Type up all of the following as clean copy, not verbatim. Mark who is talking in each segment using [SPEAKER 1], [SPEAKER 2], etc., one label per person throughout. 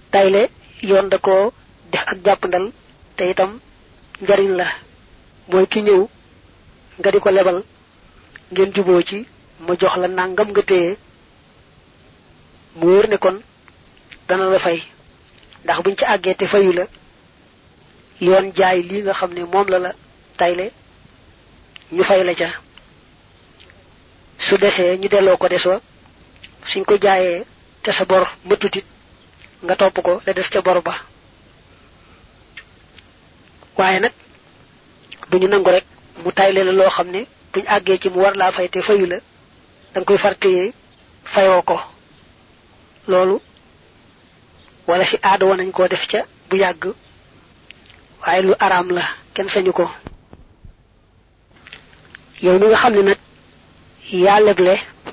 [SPEAKER 1] tayle yoon da ko def ak jàppandal te itam njariñ la mooy ki ñëw nga di ko lebal ngeen juboo ci mu jox la nangam nga téye mu wóor ne kon dana la fay ndax buñ ci àggee te fayu la yoon jaay lii nga xam ne moom la tayle ñu fay la ca su desee ñu delloo ko des wa suñ ko jaayee te sa bor mëtutit nga topp ko la des ca bor ba waaye nag duñu nangu rek mu tayle la loo xam ne buñ àggee ci mu war laa fay te fayu la danga koy fartéyee fayoo ko loolu wala fi aada woon nañ koo def ca bu yàgg waaye lu araam la kenn sañu ko yow mi nga xam ne nag yaa leble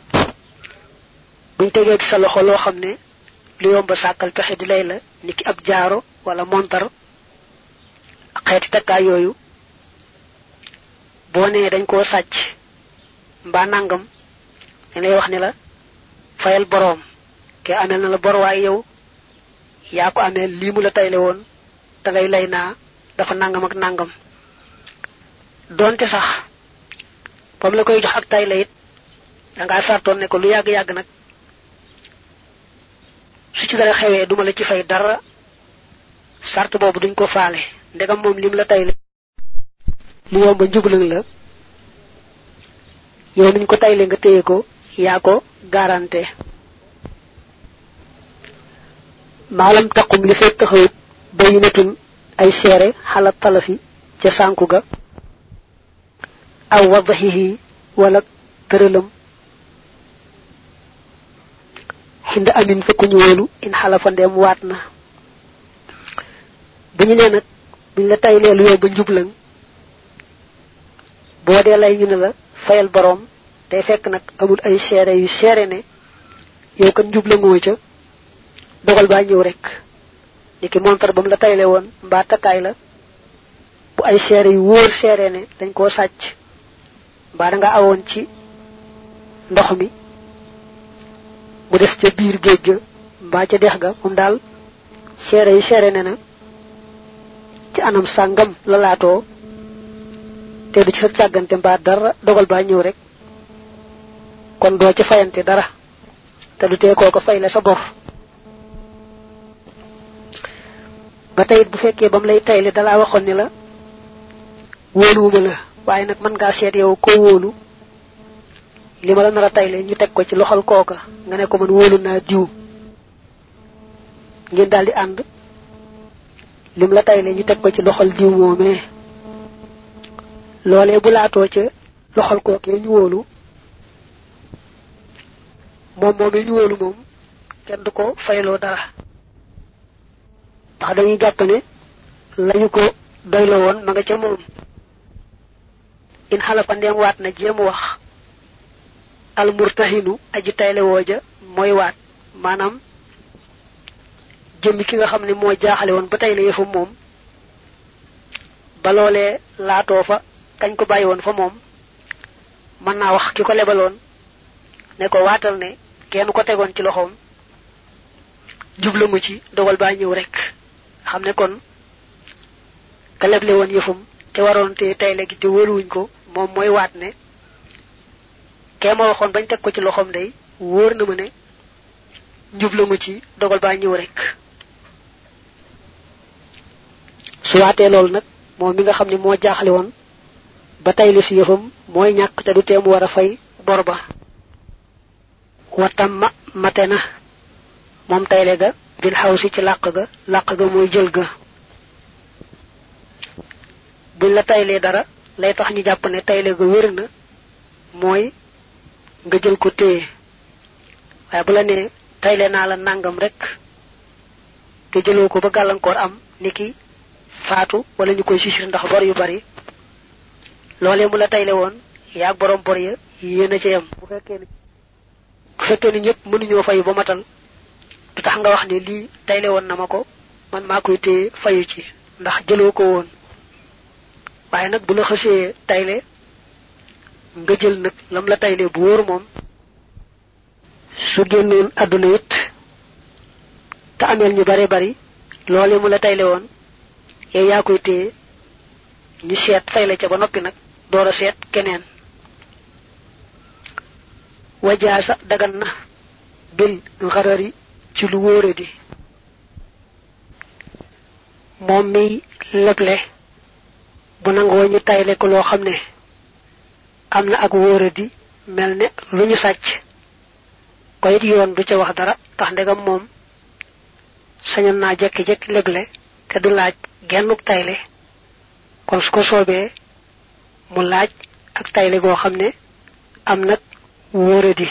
[SPEAKER 1] buñ tegee ci sa loxo loo xam ne lu yomba sàkkal pexe di lay la niki ab jaaro wala montar xeeti takkaay yooyu boo nee dañ koo sàcc mbaa nangam dañ lay wax ne la fayal boroom ke amel na la bor waaye yow yaa ko amee lii mu la tayle woon da ngay lay naa dafa nangam ak nangam donte sax bam la koy jox ak tayle it da ngaa sartoon ne ko lu yàgg-yàgg nag su ci dara xewee duma la ci fay dara sart boobu duñ ko faale ndegam moom lim la tayle lu yomba njublang la yow niñ ko tayle nga téye ko yaa ko garanté maalam taqum li fekk taxawut bayinatun ay seere xala talafi ca sànku ga aw wadahihi wala tëralam xinda amin fekkuñu wóolu in xalafa ndeem waat na bu ñu nee nag buñ la taylee lu yow ba njublang boo dee lay ñu ne la fayal boroom day fekk nag amul ay seere yu seere ne yow kan njublangoo ca dogal baa ñëw rek niki montar bam la tayle woon mbaa takkaay la bu ay seere yu wóor seere ne dañ koo sàcc mbaa da nga awoon ci ndox mi mu des ca biir géej ga mbaa ca dex ga moom daal seere yi seere ne na ci anam sàngam la laatoo te du ci fekk càggante mbaa dara dogal baa ñëw rek kon doo ci fayante dara te du tee kooko fay la sa bor ba tayit bu fekkee bam lay tayle dalaa waxoon ne la wóoluwuma la waaye nag mën ngaa seet yow ko wóolu li ma la nar a tayle ñu teg ko ci loxol kooka nga ne ko man wóolu naa diw ngeen daldi ànd lim la tayle ñu teg ko ci loxol diw moomee loolee bu laatoo ca loxol kookee ñu wóolu moom moomee ñu wóolu moom kenn du ko fayloo dara ndax dañuy jàpp ne lañu ko doyloo woon ma nga ca moom in xalafa ndeem waat na jéem wax al murtahinu aji tayle wooja mooy waat maanaam jëmmi ki nga xam ne moo jaaxale woon ba tayle yëfa moom ba loolee laatoo fa kañ ko bàyyi woon fa moom mën naa wax ki ko lebaloon ne ko waatal ne kenn ko tegoon ci loxoom jublamu ci dogal baa ñëw rek xam ne kon ka leble woon yëfam te waroon te tayle gi te wóoluwuñ ko moom mooy waat ne kee ma waxoon bañ teg ko ci loxoom day wóor na ma ne njublamu ci dogal baa ñëw rek su waatee loolu nag moom mi nga xam ne moo jaaxle woon ba tayle si yëfam mooy ñàkk te du tee mu war a fay bor ba watam mate na moom tayle ga bil xaw si ci làq ga mooy jël ga buñ la taylee dara lay tax ñu jàpp ne tayle ga wér na mooy nga jël ko téye waaye bu la nee tayle naa la nangam rek te jëloo ko ba gàllankoor am niki faatu wala ñu koy sisir ndax bor yu bari loolee mu la tayle woon yaag borom bor ya yéen a ca yam bu fekkee ni ñëpp mënuñoo fayu ba matal du tax nga wax ne lii tayle woon na ma ko man maa koy téye fayu ci ndax jëloo ko woon waaye nag bu la xësee tayle nga jël nag lam la tayle bu wóor moom su génnoon àdduna it te amel ñu bari bari loole mu la tayle woon yow yaa koy téye ñu seet fay la ca ba noppi nag door a seet keneen wajaasa dagan na bil xarari ci lu wóore di moom mi leble bu nangoo ñu tayle ko loo xam ne am na ak wóore di mel ne lu ñu sàcc ko it yoon du ca wax dara tax ndegam moom sañoon naa jekki-jekki leble te du laaj gennuk tayle kon su ko soobee mu laaj ak tayle goo xam ne am nag wóore di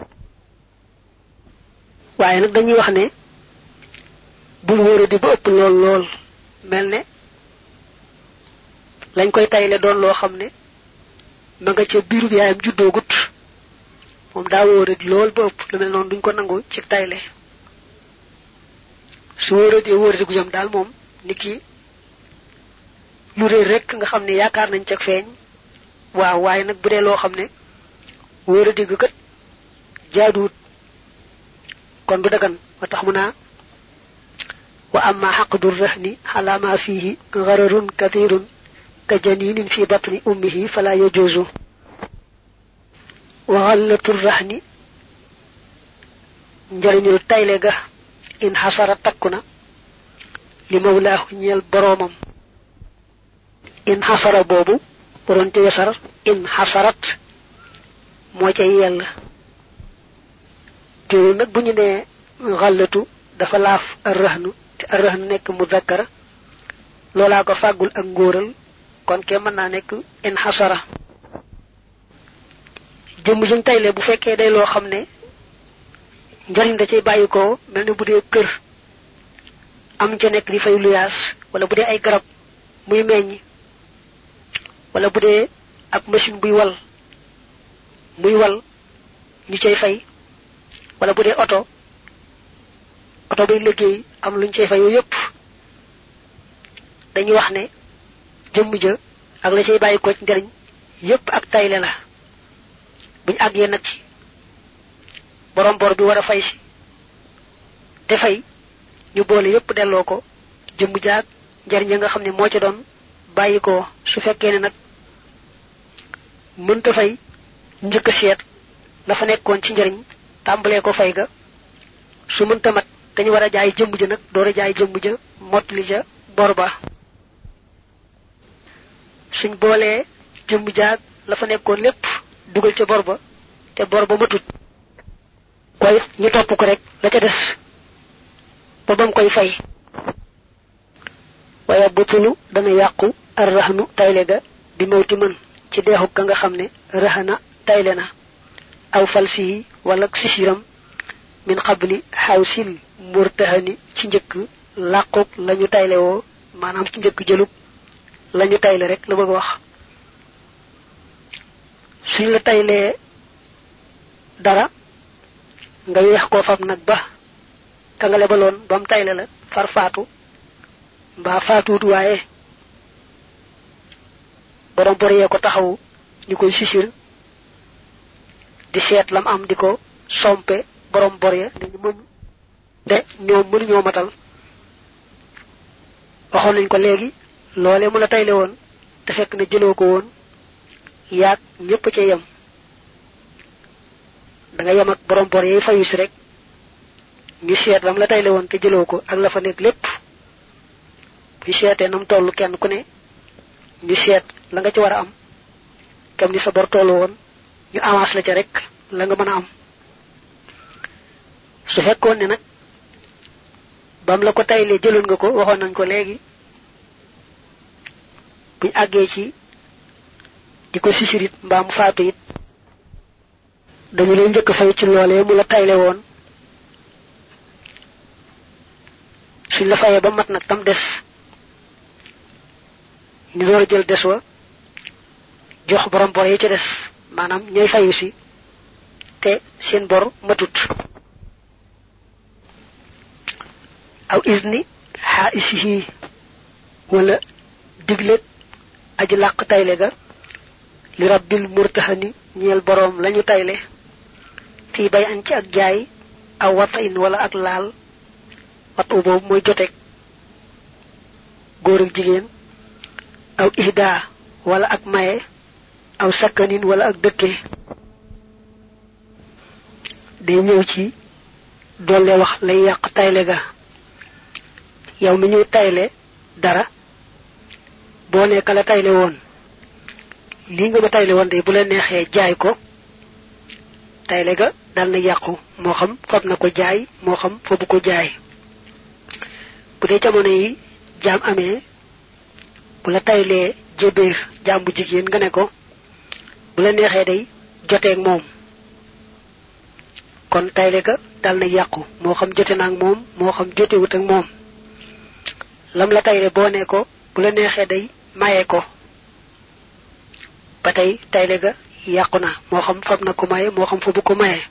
[SPEAKER 1] waaye nag dañuy wax ne bul wóore di ba ëpp lool lool mel ne lañ koy tayle doon loo xam ne ma nga ca biirub yaayam juddoogut moom daa wóore di lool ba ëpp lu mel noonu duñ ko nangu ci tayle su wóore di gu jëm daal moom niki lu réer rek nga xam ne yaakaar nañ ca feeñ waaw waaye nag bu dee loo xam ne wóore di gu kat jaaduwut kon du dagan wa tax mu naa wa amma xaqdu rahni ala ma fihi ghararun kathirun ka janinin fi batni ummihi fala yajuzu wa ghallatu rahni njariñul tayle ga in hasara takuna li mawlaahu ñeel boroomam in hasara boobu boron ci wesar in hasarat moo ca yell teewul nag bu ñu nee xallatu dafa laaf arrahnu te arrahnu nekk mudakkar loolaa ko fàggul ak ngóoral kon ke mën naa nekk in xasara jëmm juñ tayle bu fekkee day loo xam ne njariñ da cay bàyyi ko mel ne bu dee kër am ca nekk di fay luyaas wala bu dee ay garab muy meññ wala bu dee ak machine buy wal ñu cay fay wala bu dee oto bay liggéey am luñ cay fay yooyu yépp dañuy wax ne jëmm ja ak la cay bàyyi ko ci njariñ yépp ak tayle la buñ àggee nag ci borom bor bi war a fay si te fay ñu boole yépp delloo ko jëmm jaag njariñ ya nga xam ne moo ca doon bàyyi ko su fekkee ne nag mënta fay njëkk a seet la fa nekkoon ci njariñ tàmbalee ko fay ga su mënta mat dañu war a jaay jëmm ja nag door a jaay jëmm ja mottali ja bor ba suñ boolee jëmm jaag la fa nekkoon lépp dugal ca bor ba te bor ba matut koy ñu topp ko rek la ca des ba bam koy fay waaye butulu dana yàqu ar rahnu tayle ga bi mawti mën ci deexu ka nga xam ne rahana tayle na aw falsihi wala sisiram min qabli hawsil murtahani ci njëkk làquk lañu tayle woo maanaam ci njëkk jëlub lañu tayle rek la bëgg wax suñ la taylee dara nga yeex koo fab nag ba ka nga lebaloon bam tayle la far faatu mbaa faatuut waaye borom bor yee ko taxaw ñu koy sisir di seet lam am di ko sompe borom bor ya dañu mën de ñoom mënuñoo matal waxoon nañ ko léegi loolee mu la tayle woon te fekk na jëloo ko woon yaag ñépp ca yem da nga yem ak borom bor yi fayu si rek ñu seet lam la tayle woon te jëloo ko ak la fa nekk lépp bu seetee nam toll kenn ku ne ñu seet la nga ci war a am kam ni sa bor tollu woon ñu avance la ca rek la nga mën a am su fekkoon ne nag bam la ko taylee jëloon nga ko waxoon nañ ko léegi buñ àggee ci di ko sisirit mbaa mu faatu it dañu lay njëkk fay ci loolee mu la tayle woon suñ la fayee ba mat nag tam des ñu door a jël des wa jox borom bor yi ci des maanaam ñooy fayu si te seen bor matut aw izni haisihi wala digle aji làq tayle ga li rabbil murtahani ñeel boroom lañu tayle fii bay an ci ak jaay aw watain wala ak laal watu boobu mooy joteeg góor ak jigéen aw ihda wala ak maye aw sakkanin wala ak dëkke day ñëw ci dolle wax lay yàq tayle ga yow mi ñu tayle dara boo ne kala tayle woon lii nga ma tayle woon de bu la neexee jaay ko tayle ga dal na yàqu moo xam fab na ko jaay moo xam fabu ko jaay bu dee jamono yi jaam amee bu la taylee jébéer jaam bu jigéen nga ne ko bu la neexee day joteeg moom kon tayle ga dal na yàqu moo xam jote naag moom moo xam jotewut ak moom lam la tayle boo ne ko bu la neexee day maye ko ba tey tayle ga yàqu na moo xam fab na ko maye moo xam fa bu ko maye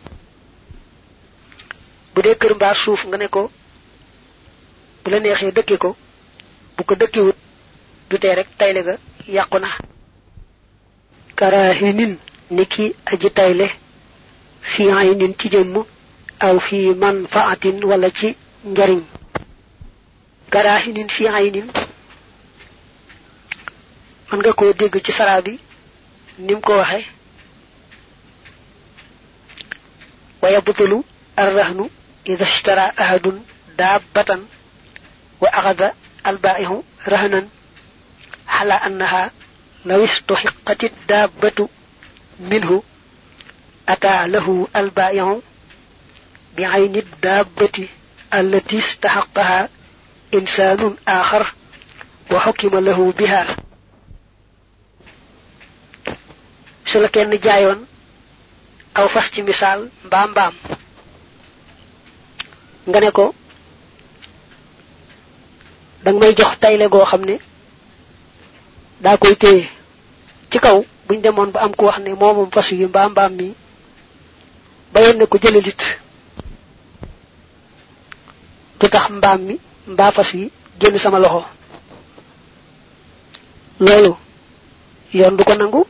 [SPEAKER 1] bu dee kër mbaa suuf nga ne ko bu la neexee dëkke ko bu ko dëkkiwut du tee rek tayle ga yàqu na karahinin niki aji tayle fi aynin ci jëmm aw fi manfaatin wala ci njariñ karahinin fi aynin man nga ko dégg ci sara bi nim ko waxe wa yabtulu arrahnu idha ishtara ahadun dabbatan wa akhadha albai'u rahnan ala annaha law istuhiqqat ad-dabbatu minhu ata lahu albai'u bi'ayni ad-dabbati allati istahaqqaha insanun akhar wa hukima lahu biha su la kenn jaayoon aw fas ci misaal mbaam nga ne ko dang may jox tayle goo xam ne daa koy téye ci kaw buñ demoon ba am ko wax ne moomam fas yu mbaam mi bayoon ne ko jëlalit du tax mbaam mi mbaa fas yi génn sama loxo loolu yoon du ko nangu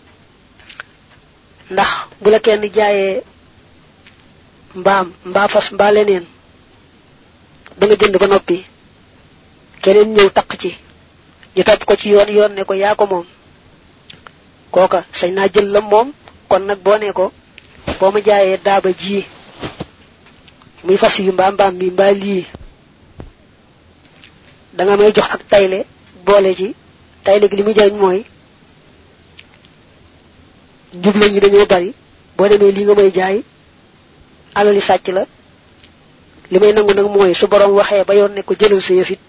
[SPEAKER 1] ndax bu la kenn jaayee mbaam mbaa fas mbaa leneen da nga jënd ba noppi keneen ñëw takk ci ñu topp ko ci yoon ne ko yaa ko moom kooka sañ naa jël la moom kon nag boo ne ko boo ma jaayee daaba ji muy fas yu mbaam mi mbaa lii da nga may jox ak tayle boole ci tayle gi li muy jariñ mooy jublu ñi dañoo bari boo demee li nga may jaay alali sàcc la li may nangu nag mooy su borom waxee ba yoon ne ko jëlal sa yëfit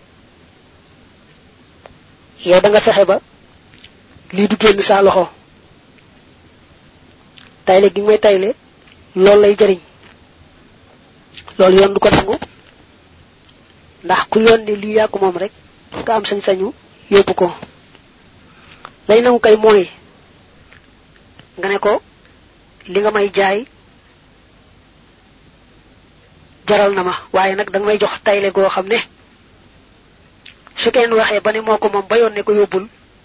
[SPEAKER 1] yow da nga fexe ba lii du génn sa loxo tayle gi may tayle loolu lay jariñ loolu yoon du ko nangu ndax ku yoon ne lii yaa ko moom rek nga am sañ-sañu yóbbu ko lay nangu kay mooy nga ne ko li nga may jaay jaral na ma waaye nag danga may jox tayle goo xam ne su kenn waxee ba ne moo ko moom ba yoon ne ko yóbbul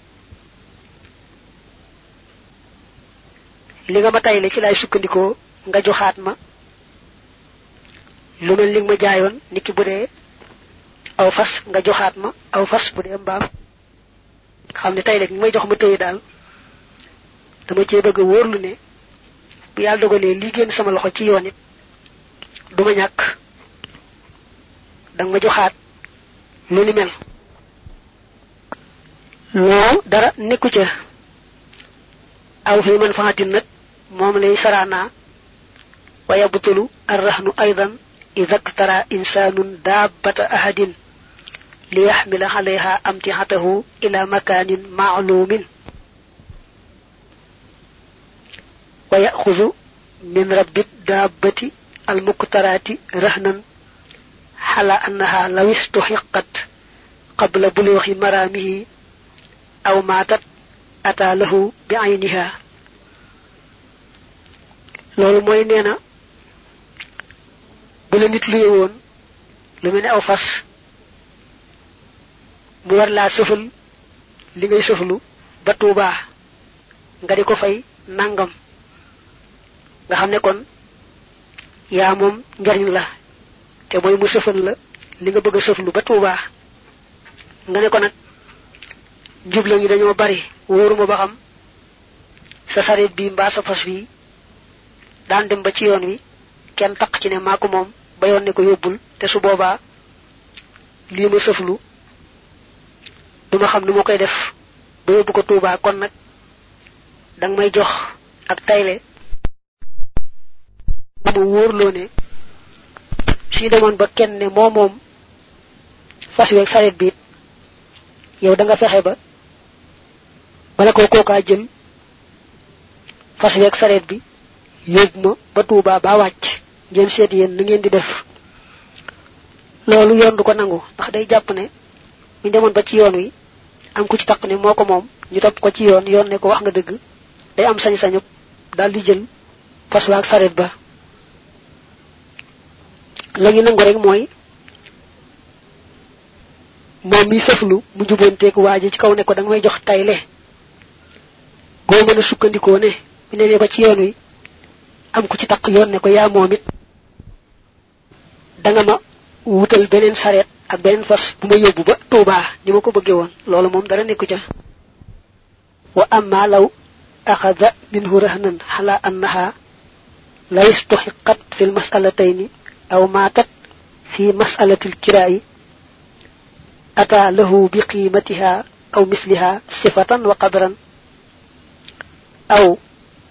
[SPEAKER 1] li nga ma tayle ci lay sukkandikoo nga joxaat ma lu mel li nga ma jaayoon niki bu dee aw fas nga joxaat ma aw fas bu dee mbaam xam ne tayle gi may jox ma tëye daal dama cee bëgg wóorlu ne bu yàlla dogalee lii génn sama loxo ci yoon it duma ñàkk danga ma joxaat lu ni mel loolu dara nekku ca aw fi man faatin nag moom lay saraana wa yabtulu arrahnu aydan idha iktara insanun dabbata ahadin li yaxmila alayha amtihatahu ila makanin ma'lumin wa yaxuzu min rabbi dabbati almuktarati rahnan ala annaha law istuhiqqat qabla bulughi maramihi aw matat ata lahu bi ayniha loolu mooy neena bu la nit luye woon lu mel ne aw fas mu war laa sëfal li ngay sëflu ba Tuubaa nga di ko fay nangam nga xam ne kon yaa moom njariñ la te mooy mu sëfal la li nga bëgg sëflu ba Touba nga ne ko nak njubla ngi dañoo bari wóoruma ba xam sa saret bi mbaa sa fas wi daan dem ba ci yoon wi kenn tak ci ne mako mom ba yoon ne ko yóbbul te su boobaa lii ma sëflu duma xam nu ma koy def ba yóbbu ko Touba kon nag dang may jox ak tayle mu wóorloo ne si demoon ba kenn ne moom fas wi ak saret bi yow da nga fexe ba bala ko kookaa jël fas wi ak saret bi yóbbu ma ba Touba ba wàcc ngeen seet yéen nu ngeen di def loolu yoon du ko nangu ndax day jàpp ne ñu demoon ba ci yoon wi am ku ci takk ne moo ko moom ñu topp ko ci yoon ne ko wax nga dëgg day am sañ-sañu daal di jël fas wa ak saret ba lañu nangu rek mooy moom mi sëflu mu jubonteeg waaji ci kaw ne ko da nga may jox tayle goo mën a sukkandikoo ne bu ne ba ci yoon wi am ku ci takk yoon ne ko yaa moom it da nga ma wutal beneen saret ak beneen fas bu ma yóbbu ba Touba ni ma ko bëggee woon loolu moom dara nekku ca wa amma law akhadha minhu rahnan ala annaha la yastahiqat fi almas'alatayn aw matat fi mas'alati alkira'i ata lahu biqimatiha aw misliha sifatan wa qadran aw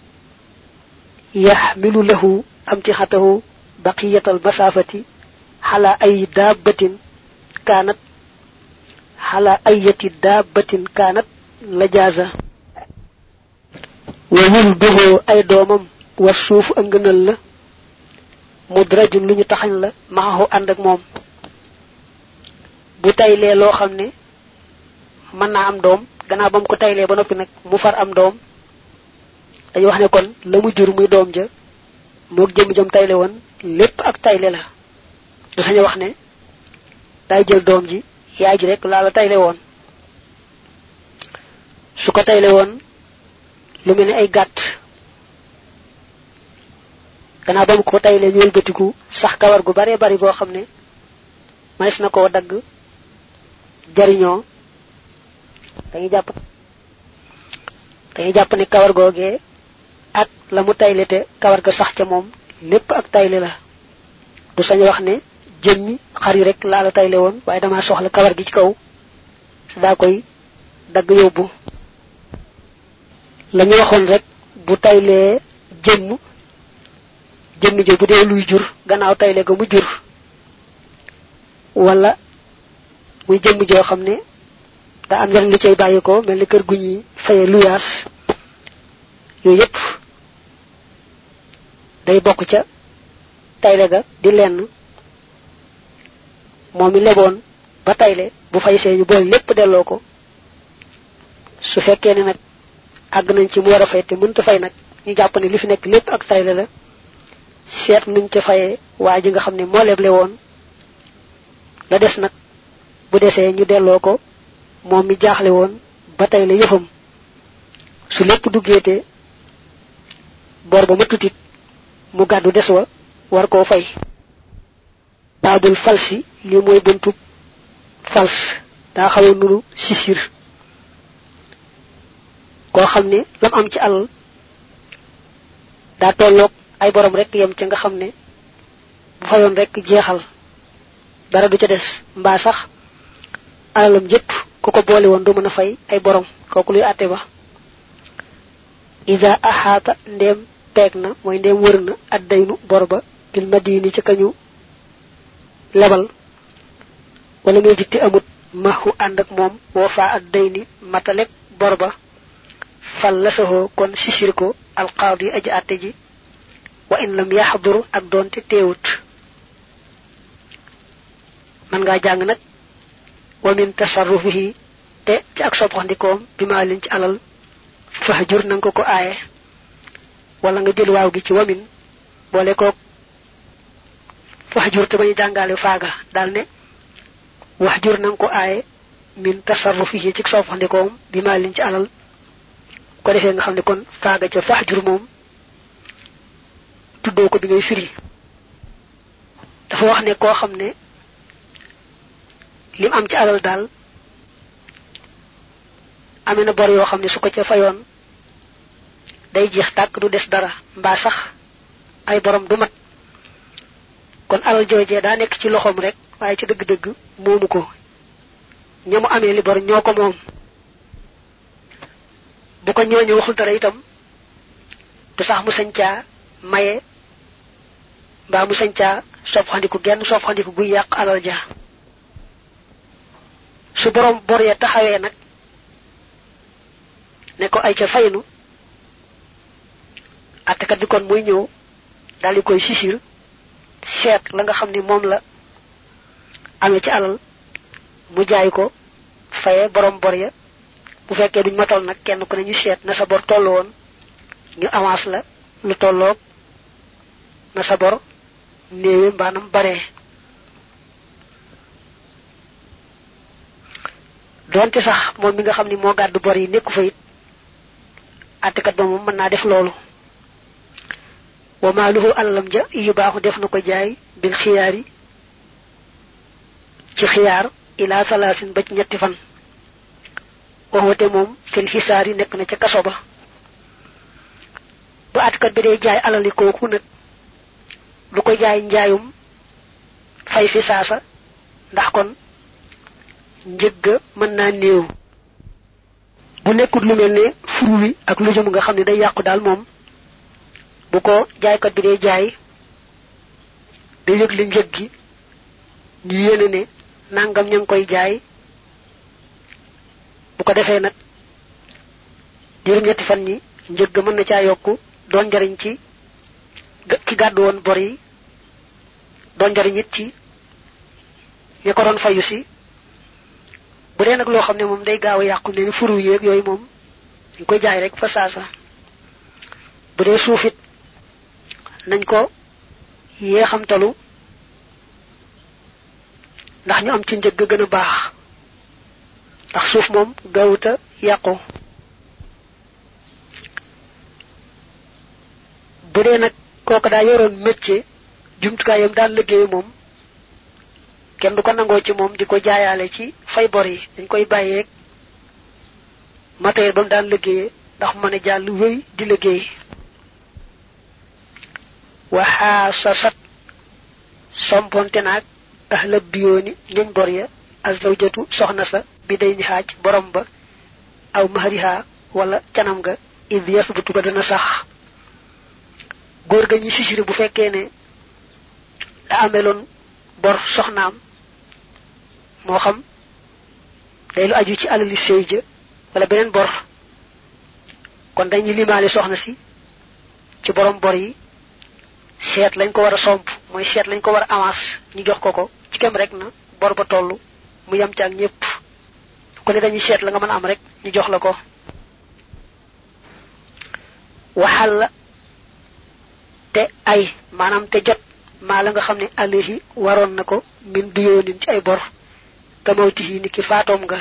[SPEAKER 1] yahmilu lahu amtihatahu baqiyat almasafati على أي دابة كانت على أي دابة كانت لجازة وولده أي دومم والسوف أنغنال مدرج لنو تخن لا معه عندك موم bu taylé lo xamné man na am doom gëna bam ko taylé ba nopi nak mu far am doom dañu wax né kon lamu jur muy doom ja mok jëm jëm taylé won lepp ak taylé la du sañu wax ne day jël doom ji yaay ji rek la la taylé won su ko taylé won lu melni ay gatt gëna bam ko taylé ñul betiku sax kawar gu bare bari go xamne manes na ko dag jariño dañu japp ne kawar goge ak lamu taylé té kawar ga sax ca mom lepp ak taylé la du sañu wax ne jëmmi xari rek la la taylé won waye dama soxla kawar gi ci kaw da koy dag yobbu lañu waxon rek bu taylé jëmmi je bu dé luy jur gannaaw taylé ga mu jur wala muy jëmmi jo xamné da am ñan lu cey bayiko melni kër guñi fayé luyas yoy yépp day bokku ca taylé ga di lenn momi lebon ba taylé bu fay señu bol lepp delo ko su fekkee ne nak ag nañ ci mu wara fay te mënta fay nak ñu japp ne li fi nek lepp ak taylé la seet nuñ ca fayé waaji nga xamné mo leblé won la dess nak bu déssé ñu delo ko mom mi jaxlé won ba taylé yëfam su lepp duggété bor ba ma tutit mu gaddu dess wa war ko fay babul falsi li moy buntu fals da xaw nuru sisir ko xamne lam am ci al da tolok ay borom rek yam ci nga xamne bu fayon rek jeexal dara du ca dess mba sax alalam jep ku ko boole won du mëna fay ay borom koku luy atté ba iza ahata ndem tegna moy ndem wërna addaynu borba bil madini ci kañu lebal wala ngay jitti amut mahu and ak mom wo fa addayni matalek borba fallasahu kon sisirko al qadi aji atté ji wa in lam yahduru ak donte teewut man nga jang nak wa min tasarrufihi te ci ak soppandikom bima liñ ci alal fahjur nang ko ayé wala nga jël waaw gi ci wamin bolé ko fahjur te bañu jangalé faaga dal ne wahjur nang ko ayé min tasarrufihi ci soppandikom bima liñ ci alal ko defé nga xamné kon faaga ci fahjur mom tuddo ko bi ngay firi dafa wax ne ko xamné lim am ci alal dal amena bor yo xamni su ko ca fayon day jeex tak du des dara mba sax ay borom du mat kon alal jojé da nek ci loxom rek waye ci deug deug momu ko ñamu amé li bor ñoko mom bu ko ñoñu waxul dara itam du sax mu sañca maye ba mu sañca soppandiku genn soppandiku gu yaq alal ja su borom bor ya taxawé nak ne ko ay ca faynu atakat bi kon muy ñew dal di koy sisir seet la nga xamni mom la amé ci alal mu jaay ko fayé borom bor ya bu fekkee duñ matal nak kenn ku ne ñu seet na sa bor tollu won ñu avance la lu tollok na sa bor néewé mbanam bare donte sax moom mi nga xamni mo gaddu bor yi nekku fa it atakat ba mom mën na def lolu wa maluhu allam ja yu baaxu def nako jaay bil khiyari ci khiyar ila salasin ba ci ñetti fan ko wote mom fil hisari nek na ci kasso ba bu atkat bi day jaay alali koku nak du ko jaay njaayum fay fi saasa ndax kon njëgg mën na néew bu nekkut lu melne furu wi ak lu jëm nga xamni day yàqu dal mom bu ko jaay kat bi day jaay day yëg li njëg gi ñu yéene ne nangam ñang koy jaay bu ko defee nag diiru ñetti fan ñi njëgg mën na caa yokku doon njariñ ci ki gàddu woon bor yi doon njariñ it ci ña ko doon fayu si bu dee nag loo xam ne moom day gaaw a yàqu ne ni furu yeeg yooyu moom ñu koy jaay rek fa saasa bu dee suufit nañ ko yeexamtalu ndax ñu am ci njëgg gën a baax ndax suuf moom gaawuta yàqu bu dee nag kooku daa yoroon métier jumtukaayam daan liggéey moom kenn du ko nangoo ci moom di ko jaayaale ci fay bor yi dañ koy bàyyeeg matériel ba mu daan liggéeyee ndax mën a jàll wéy di liggéey waxaasasat somponte naag ahla biyooni ñuñ bor ya azawjatu soxna sa bi day ni xaaj borom ba aw mahriha wala canam ga id yasbutu ba dana sax góor ga ñi sisiri bu fekkee ne da ameloon bor soxnaam moo xam day lu aju ci alali sëy ja wala beneen bor kon dañuy limaale soxna si ci borom bor yi seet lañ ko war a somp mooy seet lañ ko war a avance ñu jox ko ci kem rek na bor ba tollu mu yam ci ak ñépp ku ne dañuy seet la nga mën am rek ñu jox la ko waxal te ay maanaam te jot maa la nga xam ne alayhi waroon na ko min duyoonin ci ay bor kamawtihi ni ki faatoom nga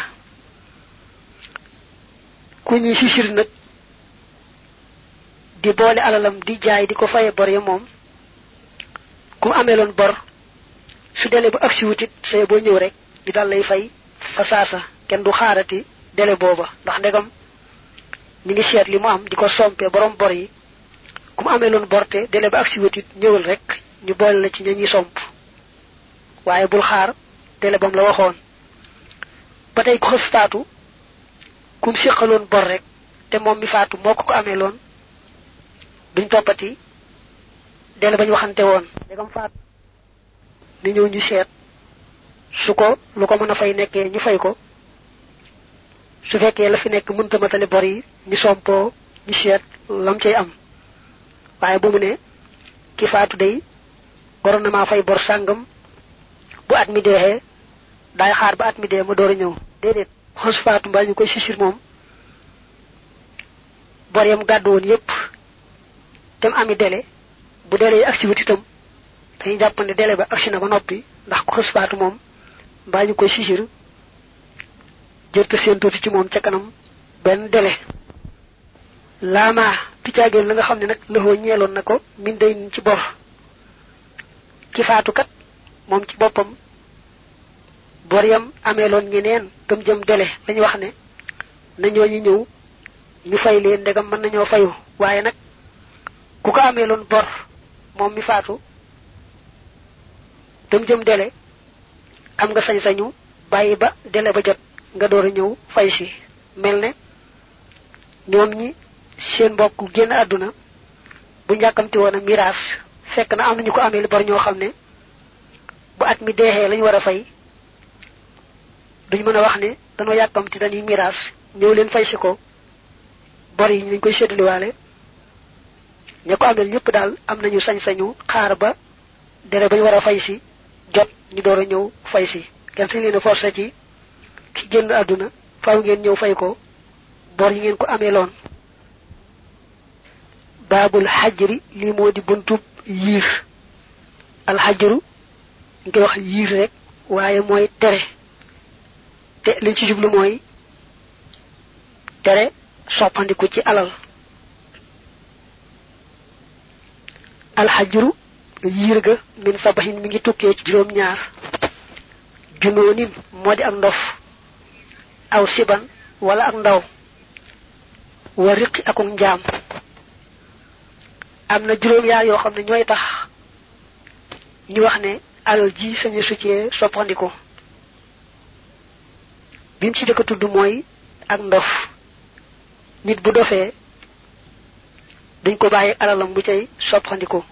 [SPEAKER 1] ku ñi sisir nag di boole alalam di jaay di ko faye bor ya moom ku ameloon bor su dele bu aksi wutit say boo ñëw rek di dal lay fay fa saasa kenn du xaarati dele booba ndax ndegam ñi ngi seet li mu am di ko sompe borom bor yi kum ameloon borte dele ba aksi wutit ñëwal rek ñu boole la ci ñi somp waaye bul xaar dele bam la waxoon ba tey ko xës faatu kum siqaloon bor rek te moom mi faatu moo ko ameloon duñ toppati dele bañ waxante woon ndegam faatu ni ñëw ñu seet su ko lu ko mën a fay nekkee ñu fay ko su fekkee la fi nekk mënta matale bor yi ñu sompoo ñu seet lam cay am waaye bu mu ne ki faatu day waroon na maa fay bor sàngam bu at mi deexee daay xaar ba at mi dee ma door a ñëw déedéet xos faatu mbaa ñu koy sisir moom bor yam gàddu woon yépp tem ami délai bu délai yi agsi wut itam dañuy jàpp ne délai ba agsi na ba noppi ndax ko xos faatu moom mbaa ñu koy sisir jërta seen tuuti ci moom ca kanam benn délai laama picaageen la nga xam ne nag lëxoo ñeeloon na ko min day ci bor ki faatu kat moom ci boppam bor yam ameeloon ñeneen tam jëm dele lañ wax ne nañoo ñi ñëw ñu fay leen ndegam mën nañoo fayu waaye nag ku ko ameeloon bor moom mi faatu tam jëm dele am nga sañ-sañu bàyyi ba dele ba jot nga door a ñëw fay si mel ne ñoom ñi seen mbokk génn àdduna bu njàkkamti woon a miraas fekk na am nañu ko amee bor ñoo xam ne bu at mi deexee lañu war a fay duñ mën a wax ne dañoo yàkkamti dañuy miraas ñëw leen fay si ko bor yi ñu koy séddaliwaale ña ko amel ñëpp daal am nañu sañ-sañu xaar ba dere bañ war a fay si jot ñu door a ñëw fay si kenn sañ leen a forcé ci ki génn àdduna faaw ngeen ñëw fay ko bor yi ngeen ko amee loon babul hajri li modi buntub yir al hajru ngi wax yir rek waye moy tere te li ci jublu moy tere soppandiku ci alal al hajru yir ga min sabahin mi ngi tukke ci juroom ñaar junonin modi ak ndof aw siban wala ak ndaw wa riqi akum njam amna juroom yaar yo xamne ñoy tax ñu wax ne alal ji sañu succé soppandiko bim ci dëkk tuddu moy ak ndof nit bu dofé duñ ko bayyi alalam bu cey soppandiko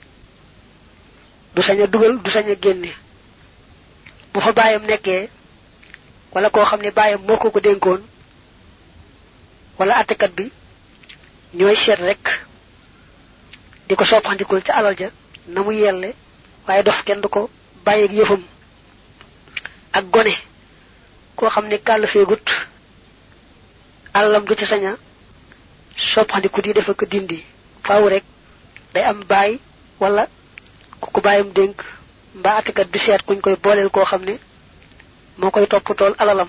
[SPEAKER 1] du saña dugal du saña génné bu fa bayam nekké wala ko xamne bayam moko ko denkoon wala attekat bi ñoy xet rek diko soppandikul ci alal ja namu yelle waye dof kenn duko baye ak yefum ak goné ko xamné kal fegut alalam du ci saña soppandiku di def ak dindi faaw rek day am bay wala ku bayam denk mba atikat bi seet kuñ koy bolel ko xamné mo koy topotol alalam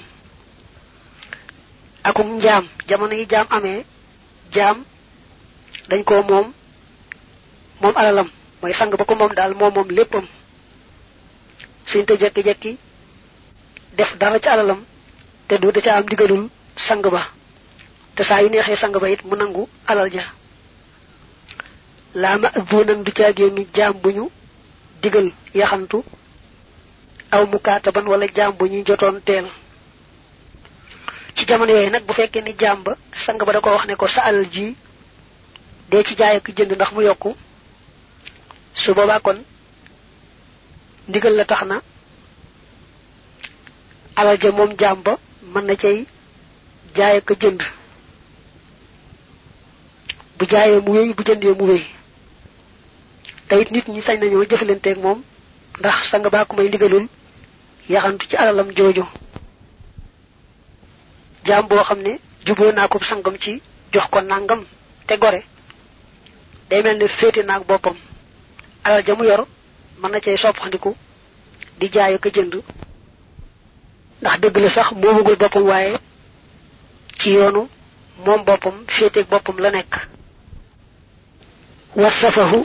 [SPEAKER 1] akum njam jamono yi jam amé jam dañ ko mom alalam moy sang ba ko mom dal mom leppam suñ te jekki jekki def dara ci alalam te du da ca am digalul sang ba te sa yu nexé sang ba it mu nangu alal ja la ma azunan du ca genu jam buñu digal yaxantu aw mukataban wala jam buñu joton tel ci jamono yoy nak bu fekke ni jamba sang ba da ko wax ne ko sa alal ji de ci jaay ak jënd ndax mu yokku su boba kon ndigal la taxna alal ja mom jamba man na cey jaay ak jënd bu jaayé mu wéy bu jëndé mu wéy tayit nit ñi sañ nañu jëfëlenté ak mom ndax sang ba ko may ndigalul yaxantu ci alalam jojo jam bo xamné jubo na ko sangam ci jox ko nangam te gore day melni fété nak bopam alal jamu yor man na cey soppandiku di jaayu ko jënd ndax deug la sax mo bëggul bopam waye ci yoonu mom bopam fété ak bopam la nek wasafahu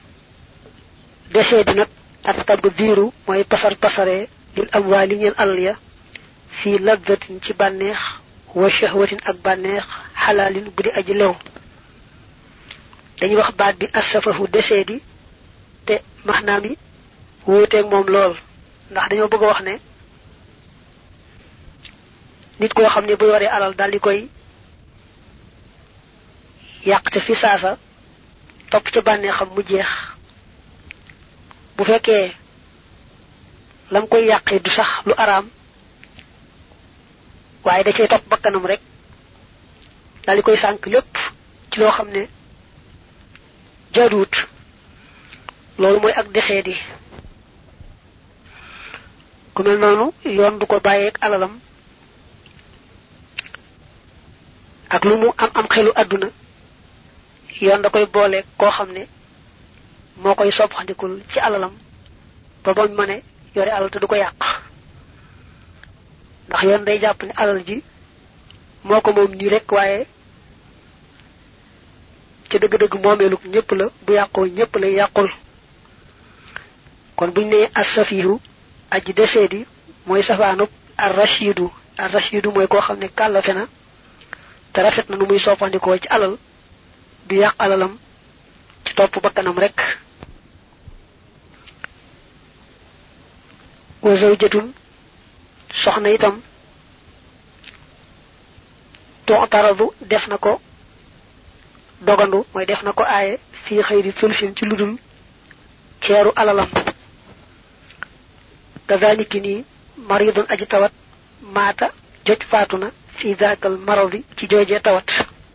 [SPEAKER 1] desé nak ak tabdiru moy pasar pasaré lil amwali ñen alal ya fi ladzatin ci banex wa shahwatin ak banex halalin budi aji lew dañuy wax baat bi asafahu desé di te mahnami wote ak mom lool ndax dañoo bëgg wax ne nit ko xamne bu yoré alal dal di koy yaqte fi saasa top ci banexam mu jeex bu fekkee lam koy yaqé du sax lu aram waye da cey top bakkanam rek dal di koy sank lepp ci lo xamne jadut lolu moy ak décédi ku mel nonu yoon du ko bayé ak alalam ak lu mu am xelu aduna yoon da koy bolé ko xamné mo koy soppandikul ci alalam ba bañ mané yoré alal te du ko yaq ndax yoon day japp ni alal ji moko mom ni rek waye ci deug deug momelu ñepp la bu yaqo ñepp lay yaqul kon buñ né as-safihu aji décédi moy safaanub ar-rashidu moy ko xamne kàllafe na te rafet na nu muy soppandikoo ci alal du yàq alalam ci topp bakkanam rek wa zawjatun soxna itam tu'taradu def na ko dogandu moy def na ko aaye fi xeyri sulsin ci ludul ceeru alalam kazaliki ni maridun aji tawat mata joj fatuna fi zakal maradi ci jojé tawat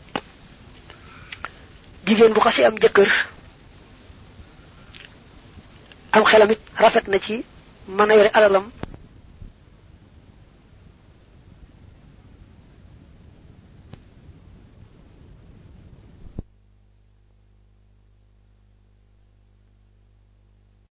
[SPEAKER 1] jigen bu xassi am jëkër am xelamit rafet na ci mëna yoré alalam